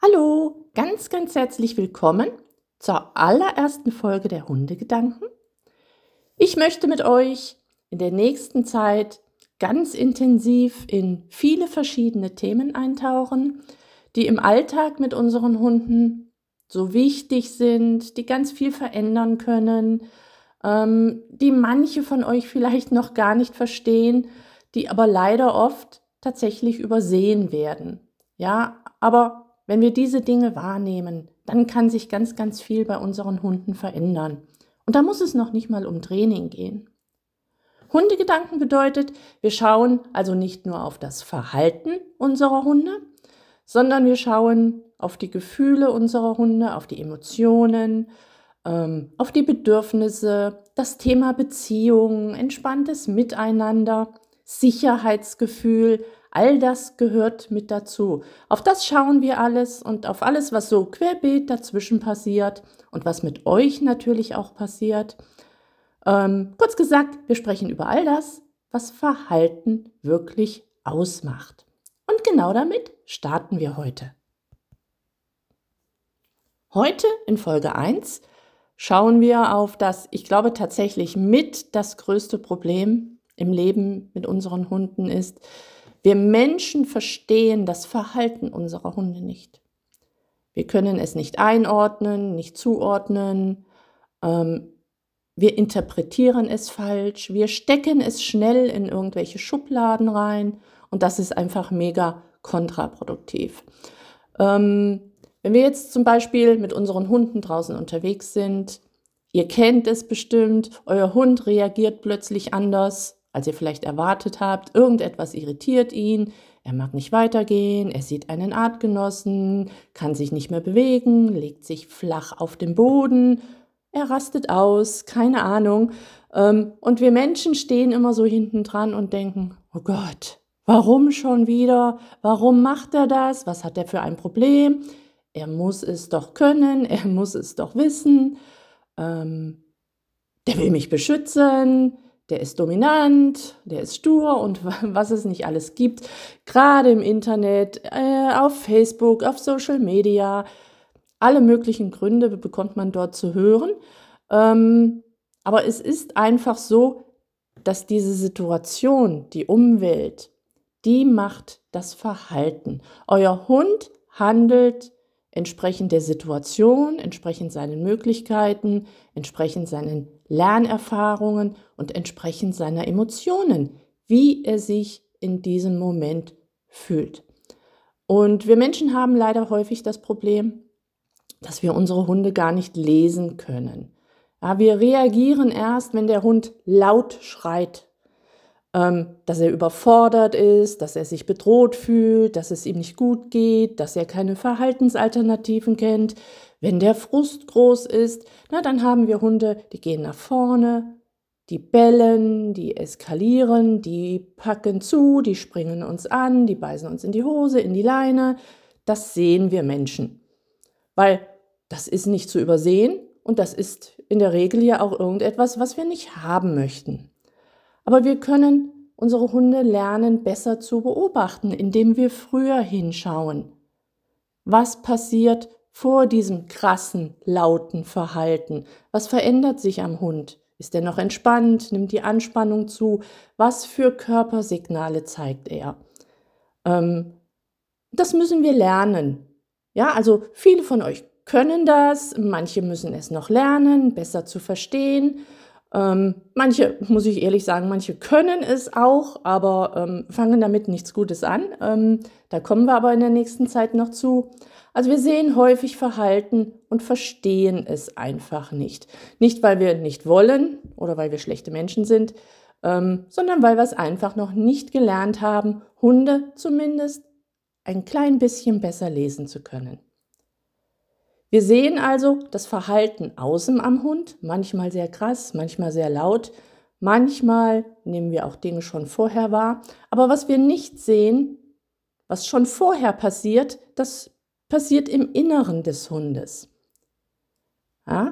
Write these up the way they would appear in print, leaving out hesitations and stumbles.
Hallo, ganz herzlich willkommen zur allerersten Folge der Hundegedanken. Ich möchte mit euch in der nächsten Zeit ganz intensiv in viele verschiedene Themen eintauchen, die im Alltag mit unseren Hunden so wichtig sind, die ganz viel verändern können, die manche von euch vielleicht noch gar nicht verstehen, die aber leider oft tatsächlich übersehen werden. Ja, aber wenn wir diese Dinge wahrnehmen, dann kann sich ganz viel bei unseren Hunden verändern. Und da muss es noch nicht mal um Training gehen. Hundegedanken bedeutet, wir schauen also nicht nur auf das Verhalten unserer Hunde, sondern wir schauen auf die Gefühle unserer Hunde, auf die Emotionen, auf die Bedürfnisse, das Thema Beziehung, entspanntes Miteinander, Sicherheitsgefühl, all das gehört mit dazu. Auf das schauen wir alles und auf alles, was so querbeet dazwischen passiert und was mit euch natürlich auch passiert. Kurz gesagt, wir sprechen über all das, was Verhalten wirklich ausmacht. Und genau damit starten wir heute. Heute in Folge 1 schauen wir auf das, ich glaube tatsächlich mit das größte Problem im Leben mit unseren Hunden ist, wir Menschen verstehen das Verhalten unserer Hunde nicht. Wir können es nicht einordnen, nicht zuordnen. Wir interpretieren es falsch. Wir stecken es schnell in irgendwelche Schubladen rein. Und das ist einfach mega kontraproduktiv. Wenn wir jetzt zum Beispiel mit unseren Hunden draußen unterwegs sind, ihr kennt es bestimmt, euer Hund reagiert plötzlich anders, als ihr vielleicht erwartet habt. Irgendetwas irritiert ihn, er mag nicht weitergehen, er sieht einen Artgenossen, kann sich nicht mehr bewegen, legt sich flach auf den Boden, er rastet aus, keine Ahnung. Und wir Menschen stehen immer so hinten dran und denken, oh Gott, warum schon wieder? Warum macht er das? Was hat er für ein Problem? Er muss es doch können, er muss es doch wissen. Der will mich beschützen, der ist dominant, der ist stur und was es nicht alles gibt. Gerade im Internet, auf Facebook, auf Social Media, alle möglichen Gründe bekommt man dort zu hören. Aber es ist einfach so, dass diese Situation, die Umwelt, die macht das Verhalten. Euer Hund handelt entsprechend der Situation, entsprechend seinen Möglichkeiten, entsprechend seinen Lernerfahrungen und entsprechend seiner Emotionen, wie er sich in diesem Moment fühlt. Und wir Menschen haben leider häufig das Problem, dass wir unsere Hunde gar nicht lesen können. Ja, wir reagieren erst, wenn der Hund laut schreit, dass er überfordert ist, dass er sich bedroht fühlt, dass es ihm nicht gut geht, dass er keine Verhaltensalternativen kennt. Wenn der Frust groß ist, dann haben wir Hunde, die gehen nach vorne, die bellen, die eskalieren, die packen zu, die springen uns an, die beißen uns in die Hose, in die Leine. Das sehen wir Menschen, weil das ist nicht zu übersehen und das ist in der Regel ja auch irgendetwas, was wir nicht haben möchten. Aber wir können unsere Hunde lernen, besser zu beobachten, indem wir früher hinschauen. Was passiert vor diesem krassen, lauten Verhalten? Was verändert sich am Hund? Ist er noch entspannt? Nimmt die Anspannung zu? Was für Körpersignale zeigt er? Das müssen wir lernen. Ja, also viele von euch können das, manche müssen es noch lernen, besser zu verstehen. Manche, muss ich ehrlich sagen, manche können es auch, aber fangen damit nichts Gutes an. Da kommen wir aber in der nächsten Zeit noch zu. Also wir sehen häufig Verhalten und verstehen es einfach nicht. Nicht, weil wir nicht wollen oder weil wir schlechte Menschen sind, sondern weil wir es einfach noch nicht gelernt haben, Hunde zumindest ein klein bisschen besser lesen zu können. Wir sehen also das Verhalten außen am Hund, manchmal sehr krass, manchmal sehr laut, manchmal nehmen wir auch Dinge schon vorher wahr, aber was wir nicht sehen, was schon vorher passiert, das passiert im Inneren des Hundes. Ja,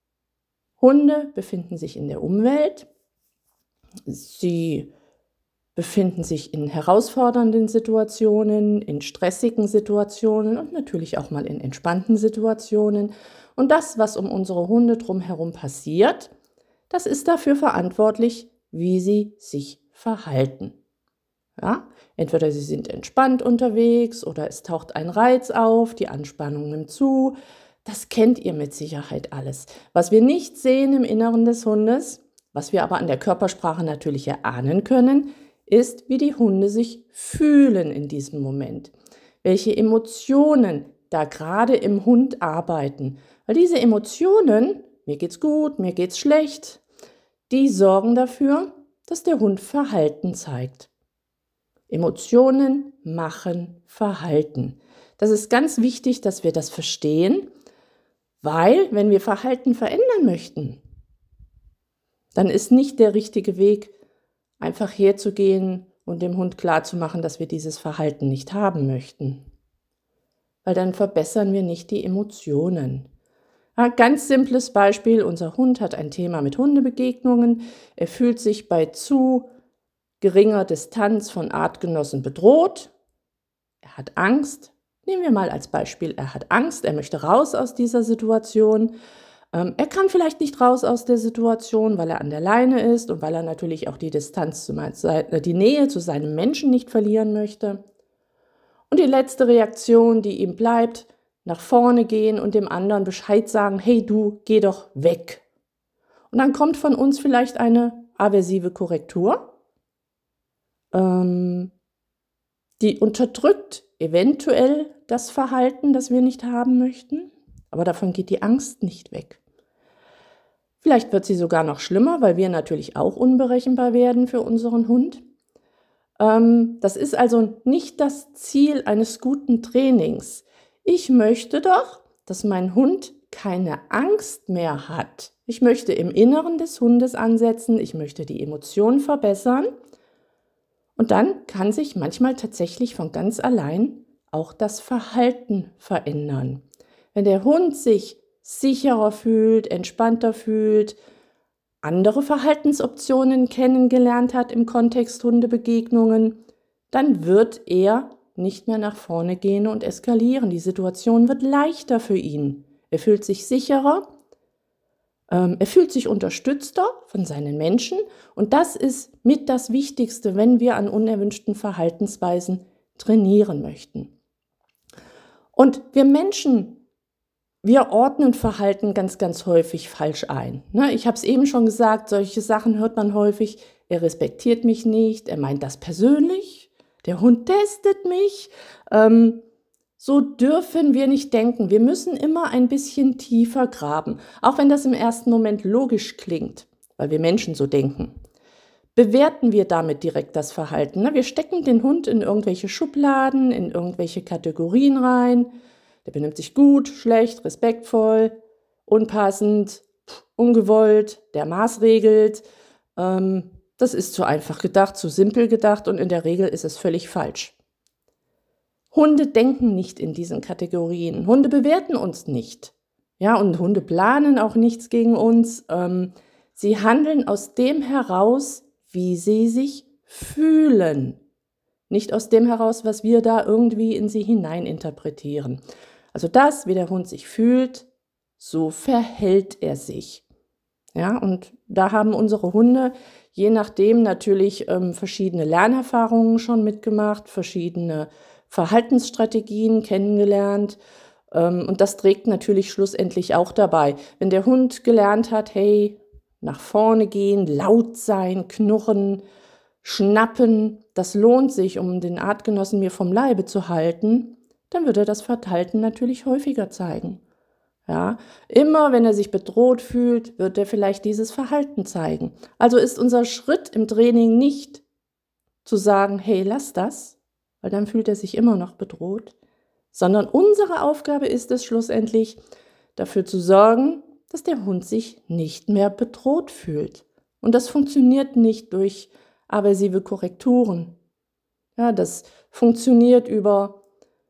Hunde befinden sich in der Umwelt, sie befinden sich in herausfordernden Situationen, in stressigen Situationen und natürlich auch mal in entspannten Situationen. Und das, was um unsere Hunde drumherum passiert, das ist dafür verantwortlich, wie sie sich verhalten. Ja? Entweder sie sind entspannt unterwegs oder es taucht ein Reiz auf, die Anspannung nimmt zu. Das kennt ihr mit Sicherheit alles. Was wir nicht sehen im Inneren des Hundes, was wir aber an der Körpersprache natürlich erahnen können, ist, wie die Hunde sich fühlen in diesem Moment. Welche Emotionen da gerade im Hund arbeiten. Weil diese Emotionen, mir geht's gut, mir geht's schlecht, die sorgen dafür, dass der Hund Verhalten zeigt. Emotionen machen Verhalten. Das ist ganz wichtig, dass wir das verstehen, weil wenn wir Verhalten verändern möchten, dann ist nicht der richtige Weg, einfach herzugehen und dem Hund klarzumachen, dass wir dieses Verhalten nicht haben möchten. Weil dann verbessern wir nicht die Emotionen. Ein ganz simples Beispiel, unser Hund hat ein Thema mit Hundebegegnungen. Er fühlt sich bei zu geringer Distanz von Artgenossen bedroht. Er hat Angst. Nehmen wir mal als Beispiel, er hat Angst, er möchte raus aus dieser Situation. Er kann vielleicht nicht raus aus der Situation, weil er an der Leine ist und weil er natürlich auch die die Nähe zu seinem Menschen nicht verlieren möchte. Und die letzte Reaktion, die ihm bleibt, nach vorne gehen und dem anderen Bescheid sagen, hey du, geh doch weg. Und dann kommt von uns vielleicht eine aversive Korrektur, die unterdrückt eventuell das Verhalten, das wir nicht haben möchten, aber davon geht die Angst nicht weg. Vielleicht wird sie sogar noch schlimmer, weil wir natürlich auch unberechenbar werden für unseren Hund. Das ist also nicht das Ziel eines guten Trainings. Ich möchte doch, dass mein Hund keine Angst mehr hat. Ich möchte im Inneren des Hundes ansetzen, ich möchte die Emotionen verbessern. Und dann kann sich manchmal tatsächlich von ganz allein auch das Verhalten verändern. Wenn der Hund sich sicherer fühlt, entspannter fühlt, andere Verhaltensoptionen kennengelernt hat im Kontext Hundebegegnungen, dann wird er nicht mehr nach vorne gehen und eskalieren. Die Situation wird leichter für ihn. Er fühlt sich sicherer, er fühlt sich unterstützter von seinen Menschen und das ist mit das Wichtigste, wenn wir an unerwünschten Verhaltensweisen trainieren möchten. Und wir Menschen, wir ordnen Verhalten ganz, ganz häufig falsch ein. Ich habe es eben schon gesagt, solche Sachen hört man häufig. Er respektiert mich nicht, er meint das persönlich, der Hund testet mich. So dürfen wir nicht denken. Wir müssen immer ein bisschen tiefer graben, auch wenn das im ersten Moment logisch klingt, weil wir Menschen so denken. Bewerten wir damit direkt das Verhalten. Wir stecken den Hund in irgendwelche Schubladen, in irgendwelche Kategorien rein. Der benimmt sich gut, schlecht, respektvoll, unpassend, ungewollt, der maßregelt. Das ist zu einfach gedacht, zu simpel gedacht und in der Regel ist es völlig falsch. Hunde denken nicht in diesen Kategorien. Hunde bewerten uns nicht. Ja, und Hunde planen auch nichts gegen uns. Sie handeln aus dem heraus, wie sie sich fühlen. Nicht aus dem heraus, was wir da irgendwie in sie hineininterpretieren. Also das, wie der Hund sich fühlt, so verhält er sich. Ja, und da haben unsere Hunde je nachdem natürlich verschiedene Lernerfahrungen schon mitgemacht, verschiedene Verhaltensstrategien kennengelernt. Und das trägt natürlich schlussendlich auch dabei. Wenn der Hund gelernt hat, hey, nach vorne gehen, laut sein, knurren, schnappen, das lohnt sich, um den Artgenossen mir vom Leibe zu halten, dann wird er das Verhalten natürlich häufiger zeigen. Ja, immer wenn er sich bedroht fühlt, wird er vielleicht dieses Verhalten zeigen. Also ist unser Schritt im Training nicht zu sagen, hey, lass das, weil dann fühlt er sich immer noch bedroht, sondern unsere Aufgabe ist es schlussendlich, dafür zu sorgen, dass der Hund sich nicht mehr bedroht fühlt. Und das funktioniert nicht durch aversive Korrekturen. Ja, das funktioniert über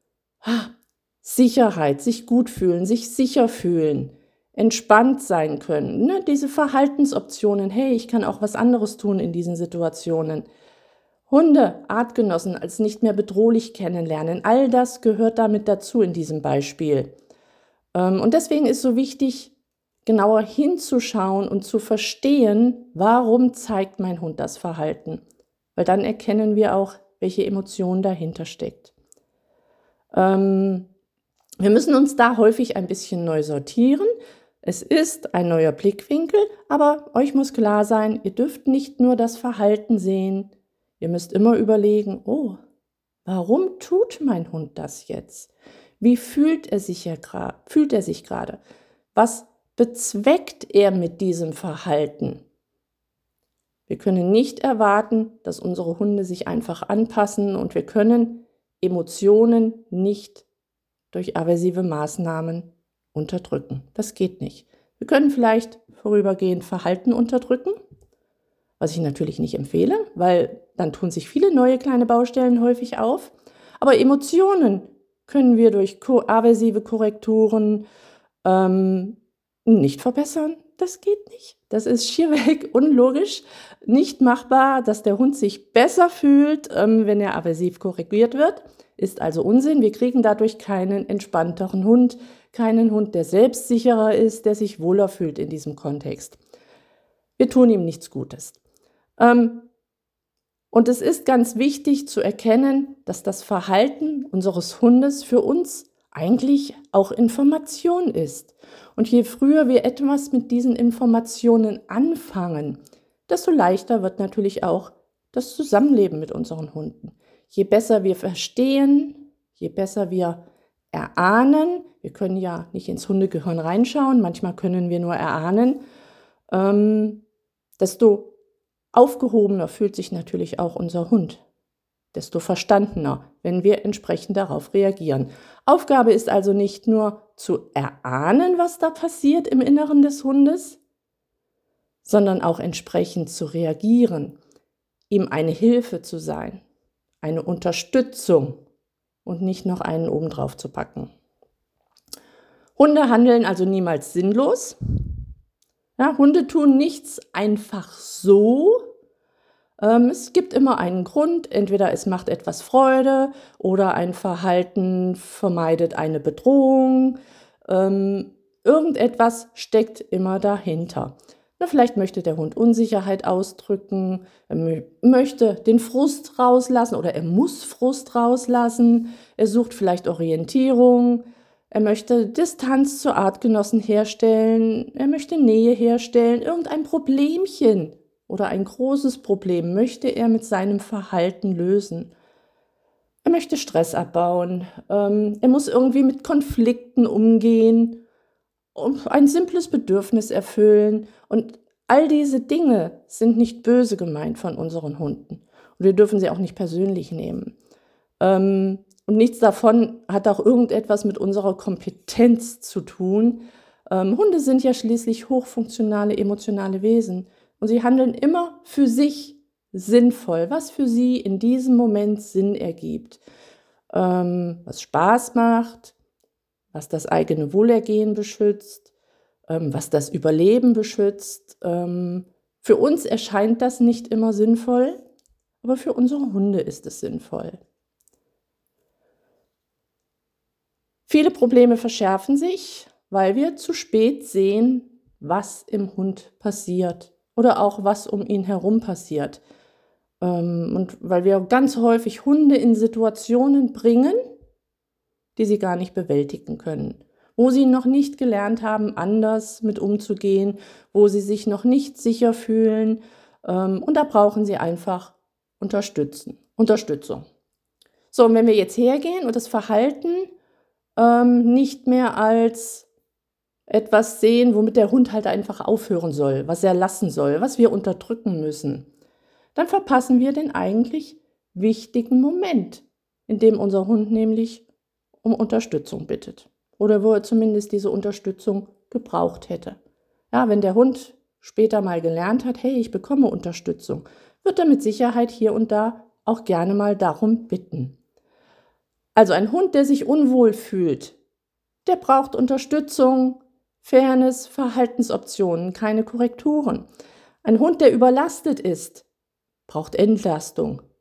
Sicherheit, sich gut fühlen, sich sicher fühlen, entspannt sein können. Diese Verhaltensoptionen, hey, ich kann auch was anderes tun in diesen Situationen. Hunde, Artgenossen als nicht mehr bedrohlich kennenlernen, all das gehört damit dazu in diesem Beispiel. Und deswegen ist so wichtig, genauer hinzuschauen und zu verstehen, warum zeigt mein Hund das Verhalten. Weil dann erkennen wir auch, welche Emotion dahinter steckt. Wir müssen uns da häufig ein bisschen neu sortieren. Es ist ein neuer Blickwinkel, aber euch muss klar sein, ihr dürft nicht nur das Verhalten sehen. Ihr müsst immer überlegen, oh, warum tut mein Hund das jetzt? Wie fühlt er sich gerade? Was bezweckt er mit diesem Verhalten? Wir können nicht erwarten, dass unsere Hunde sich einfach anpassen und wir können Emotionen nicht durch aversive Maßnahmen unterdrücken. Das geht nicht. Wir können vielleicht vorübergehend Verhalten unterdrücken, was ich natürlich nicht empfehle, weil dann tun sich viele neue kleine Baustellen häufig auf. Aber Emotionen können wir durch aversive Korrekturen nicht verbessern. Das geht nicht. Das ist schierweg unlogisch, nicht machbar, dass der Hund sich besser fühlt, wenn er aversiv korrigiert wird. Ist also Unsinn. Wir kriegen dadurch keinen entspannteren Hund, keinen Hund, der selbstsicherer ist, der sich wohler fühlt in diesem Kontext. Wir tun ihm nichts Gutes. Und es ist ganz wichtig zu erkennen, dass das Verhalten unseres Hundes für uns eigentlich auch Information ist. Und je früher wir etwas mit diesen Informationen anfangen, desto leichter wird natürlich auch das Zusammenleben mit unseren Hunden. Je besser wir verstehen, je besser wir erahnen, wir können ja nicht ins Hundegehirn reinschauen, manchmal können wir nur erahnen, desto aufgehobener fühlt sich natürlich auch unser Hund, desto verstandener, wenn wir entsprechend darauf reagieren. Aufgabe ist also nicht nur zu erahnen, was da passiert im Inneren des Hundes, sondern auch entsprechend zu reagieren, ihm eine Hilfe zu sein, eine Unterstützung und nicht noch einen obendrauf zu packen. Hunde handeln also niemals sinnlos. Ja, Hunde tun nichts einfach so. Es gibt immer einen Grund, entweder es macht etwas Freude oder ein Verhalten vermeidet eine Bedrohung. Irgendetwas steckt immer dahinter. Na, vielleicht möchte der Hund Unsicherheit ausdrücken, er möchte den Frust rauslassen oder er muss Frust rauslassen, er sucht vielleicht Orientierung, er möchte Distanz zu Artgenossen herstellen, er möchte Nähe herstellen, irgendein Problemchen oder ein großes Problem möchte er mit seinem Verhalten lösen. Er möchte Stress abbauen, er muss irgendwie mit Konflikten umgehen, ein simples Bedürfnis erfüllen. Und all diese Dinge sind nicht böse gemeint von unseren Hunden. Und wir dürfen sie auch nicht persönlich nehmen. Und nichts davon hat auch irgendetwas mit unserer Kompetenz zu tun. Hunde sind ja schließlich hochfunktionale, emotionale Wesen. Und sie handeln immer für sich sinnvoll, was für sie in diesem Moment Sinn ergibt. Was Spaß macht, was das eigene Wohlergehen beschützt, was das Überleben beschützt. Für uns erscheint das nicht immer sinnvoll, aber für unsere Hunde ist es sinnvoll. Viele Probleme verschärfen sich, weil wir zu spät sehen, was im Hund passiert oder auch was um ihn herum passiert. Und weil wir ganz häufig Hunde in Situationen bringen, die sie gar nicht bewältigen können, wo sie noch nicht gelernt haben, anders mit umzugehen, wo sie sich noch nicht sicher fühlen. Und da brauchen sie einfach Unterstützung. So, und wenn wir jetzt hergehen und das Verhalten nicht mehr als etwas sehen, womit der Hund halt einfach aufhören soll, was er lassen soll, was wir unterdrücken müssen, dann verpassen wir den eigentlich wichtigen Moment, in dem unser Hund nämlich um Unterstützung bittet oder wo er zumindest diese Unterstützung gebraucht hätte. Ja, wenn der Hund später mal gelernt hat, hey, ich bekomme Unterstützung, wird er mit Sicherheit hier und da auch gerne mal darum bitten. Also ein Hund, der sich unwohl fühlt, der braucht Unterstützung, Fairness, Verhaltensoptionen, keine Korrekturen. Ein Hund, der überlastet ist, braucht Entlastung,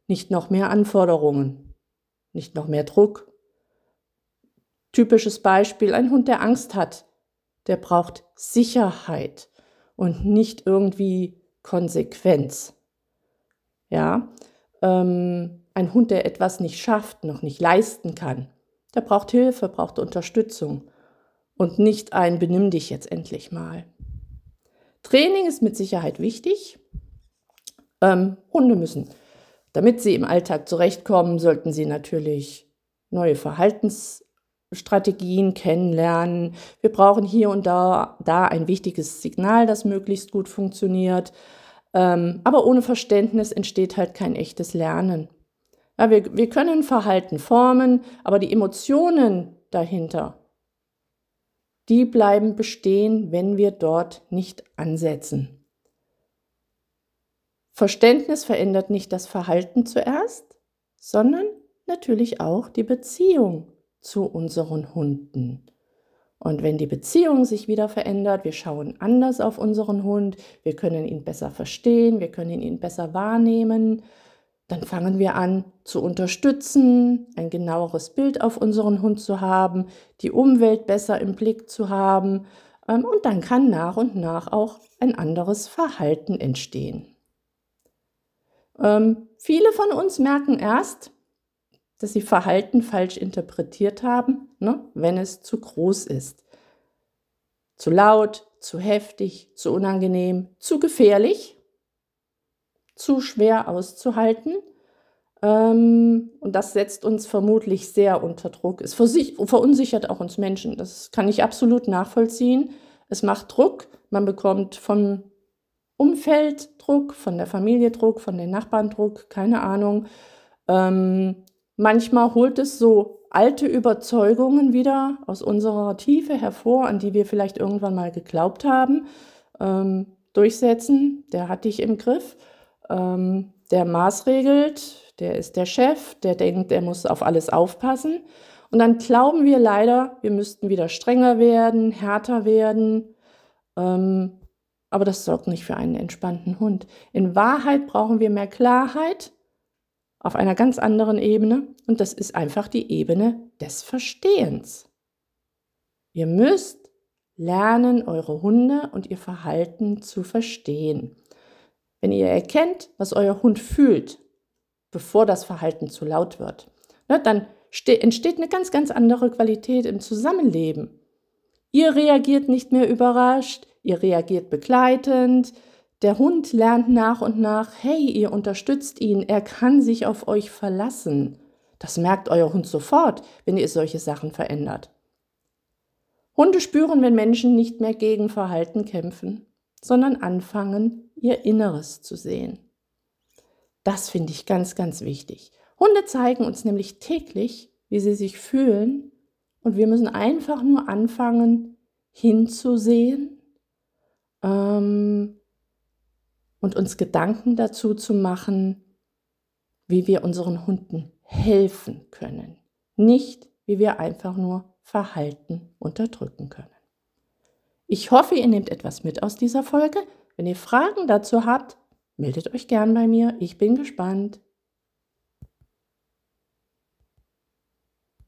nicht noch mehr Anforderungen, nicht noch mehr Druck. Typisches Beispiel, ein Hund, der Angst hat, der braucht Sicherheit und nicht irgendwie Konsequenz. Ja, ein Hund, der etwas nicht schafft, noch nicht leisten kann, der braucht Hilfe, braucht Unterstützung und nicht ein Benimm dich jetzt endlich mal. Training ist mit Sicherheit wichtig. Hunde müssen, damit sie im Alltag zurechtkommen, sollten sie natürlich neue Verhaltensstrategien kennenlernen. Wir brauchen hier und da ein wichtiges Signal, das möglichst gut funktioniert. Aber ohne Verständnis entsteht halt kein echtes Lernen. Ja, wir können Verhalten formen, aber die Emotionen dahinter, die bleiben bestehen, wenn wir dort nicht ansetzen. Verständnis verändert nicht das Verhalten zuerst, sondern natürlich auch die Beziehung zu unseren Hunden. Und wenn die Beziehung sich wieder verändert, wir schauen anders auf unseren Hund, wir können ihn besser verstehen, wir können ihn besser wahrnehmen, dann fangen wir an zu unterstützen, ein genaueres Bild auf unseren Hund zu haben, die Umwelt besser im Blick zu haben, und dann kann nach und nach auch ein anderes Verhalten entstehen. Viele von uns merken erst, dass sie Verhalten falsch interpretiert haben, wenn es zu groß ist. Zu laut, zu heftig, zu unangenehm, zu gefährlich, zu schwer auszuhalten. Und das setzt uns vermutlich sehr unter Druck. Es verunsichert auch uns Menschen. Das kann ich absolut nachvollziehen. Es macht Druck. Man bekommt vom Umfeld Druck, von der Familie Druck, von den Nachbarn Druck, keine Ahnung. Manchmal holt es so alte Überzeugungen wieder aus unserer Tiefe hervor, an die wir vielleicht irgendwann mal geglaubt haben. Durchsetzen, der hat dich im Griff, der maßregelt, der ist der Chef, der denkt, er muss auf alles aufpassen. Und dann glauben wir leider, wir müssten wieder strenger werden, härter werden. Aber das sorgt nicht für einen entspannten Hund. In Wahrheit brauchen wir mehr Klarheit auf einer ganz anderen Ebene und das ist einfach die Ebene des Verstehens. Ihr müsst lernen, eure Hunde und ihr Verhalten zu verstehen. Wenn ihr erkennt, was euer Hund fühlt, bevor das Verhalten zu laut wird, dann entsteht eine ganz, ganz andere Qualität im Zusammenleben. Ihr reagiert nicht mehr überrascht, ihr reagiert begleitend. Der Hund lernt nach und nach, hey, ihr unterstützt ihn, er kann sich auf euch verlassen. Das merkt euer Hund sofort, wenn ihr solche Sachen verändert. Hunde spüren, wenn Menschen nicht mehr gegen Verhalten kämpfen, sondern anfangen, ihr Inneres zu sehen. Das finde ich ganz, ganz wichtig. Hunde zeigen uns nämlich täglich, wie sie sich fühlen und wir müssen einfach nur anfangen, hinzusehen und uns Gedanken dazu zu machen, wie wir unseren Hunden helfen können. Nicht, wie wir einfach nur Verhalten unterdrücken können. Ich hoffe, ihr nehmt etwas mit aus dieser Folge. Wenn ihr Fragen dazu habt, meldet euch gern bei mir. Ich bin gespannt.